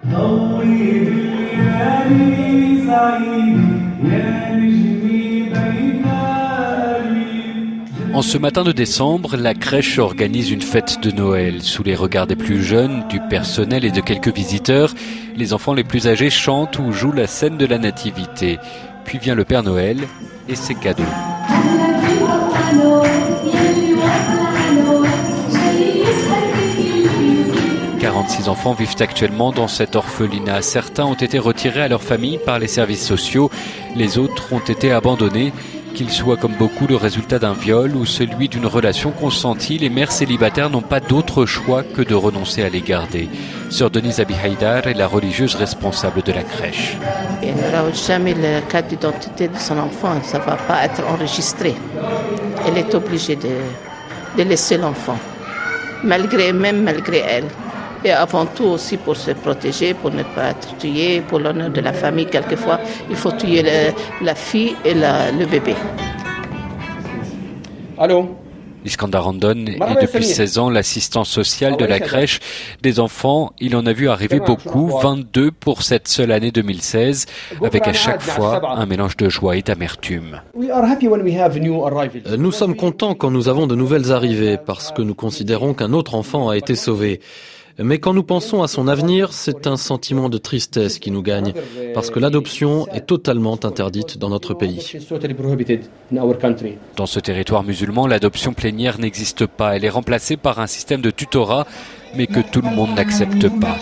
En ce matin de décembre, la crèche organise une fête de Noël. Sous les regards des plus jeunes, du personnel et de quelques visiteurs, les enfants les plus âgés chantent ou jouent la scène de la Nativité. Puis vient le Père Noël et ses cadeaux. 46 enfants vivent actuellement dans cet orphelinat. Certains ont été retirés à leur famille par les services sociaux. Les autres ont été abandonnés. Qu'ils soient comme beaucoup le résultat d'un viol ou celui d'une relation consentie, les mères célibataires n'ont pas d'autre choix que de renoncer à les garder. Sœur Denise Abi Haïdar est la religieuse responsable de la crèche. Il n'aura jamais le carte d'identité de son enfant, ça ne va pas être enregistré. Elle est obligée de laisser l'enfant, malgré elle. Et avant tout aussi pour se protéger, pour ne pas être tué, pour l'honneur de la famille. Quelquefois, il faut tuer la fille et le bébé. Allô? Iskandar Randon est depuis 16 ans l'assistant social de la crèche des enfants. Il en a vu arriver beaucoup, 22 pour cette seule année 2016, avec à chaque fois un mélange de joie et d'amertume. Nous sommes contents quand nous avons de nouvelles arrivées, parce que nous considérons qu'un autre enfant a été sauvé. Mais quand nous pensons à son avenir, c'est un sentiment de tristesse qui nous gagne, parce que l'adoption est totalement interdite dans notre pays. Dans ce territoire musulman, l'adoption plénière n'existe pas. Elle est remplacée par un système de tutorat, mais que tout le monde n'accepte pas.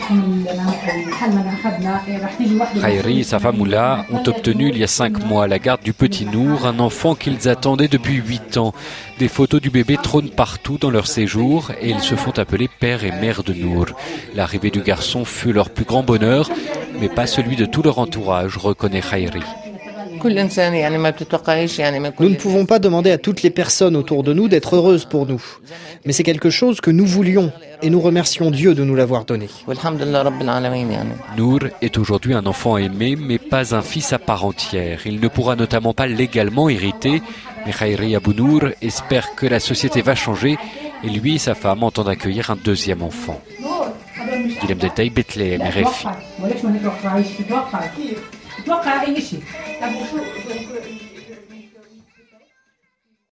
Khairi et sa femme Oula ont obtenu il y a 5 mois la garde du petit Nour, un enfant qu'ils attendaient depuis 8 ans. Des photos du bébé trônent partout dans leur séjour et ils se font appeler père et mère de Nour. L'arrivée du garçon fut leur plus grand bonheur, mais pas celui de tout leur entourage, reconnaît Khairi. Nous ne pouvons pas demander à toutes les personnes autour de nous d'être heureuses pour nous. Mais c'est quelque chose que nous voulions et nous remercions Dieu de nous l'avoir donné. Nour est aujourd'hui un enfant aimé, mais pas un fils à part entière. Il ne pourra notamment pas légalement hériter, mais Khairi Abou Nour espère que la société va changer et lui et sa femme entendent accueillir un deuxième enfant. Guilhem Deltaï, Bethléem, RFI.